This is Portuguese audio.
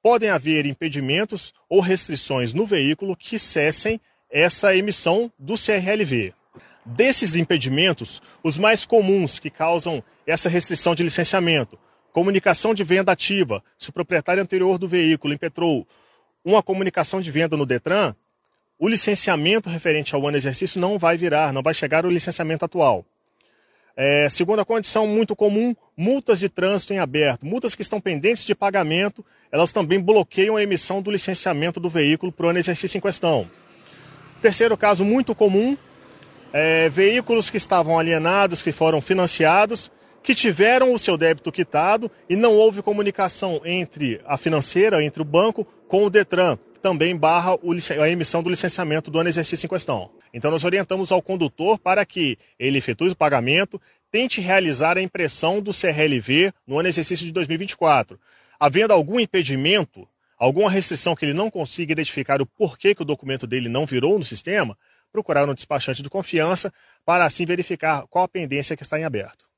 podem haver impedimentos ou restrições no veículo que cessem essa emissão do CRLV. Desses impedimentos, os mais comuns que causam essa restrição de licenciamento: comunicação de venda ativa, se o proprietário anterior do veículo impetrou uma comunicação de venda no Detran, o licenciamento referente ao ano exercício não vai chegar ao licenciamento atual. Segunda condição muito comum, multas de trânsito em aberto. Multas que estão pendentes de pagamento, elas também bloqueiam a emissão do licenciamento do veículo para o ano exercício em questão. Terceiro caso muito comum, veículos que estavam alienados, que foram financiados, que tiveram o seu débito quitado e não houve comunicação entre a financeira, entre o banco, com o Detran, também barra a emissão do licenciamento do ano exercício em questão. Então nós orientamos ao condutor para que ele efetue o pagamento, tente realizar a impressão do CRLV no ano exercício de 2024. Havendo algum impedimento, alguma restrição que ele não consiga identificar o porquê que o documento dele não virou no sistema, procurar um despachante de confiança para assim verificar qual a pendência que está em aberto.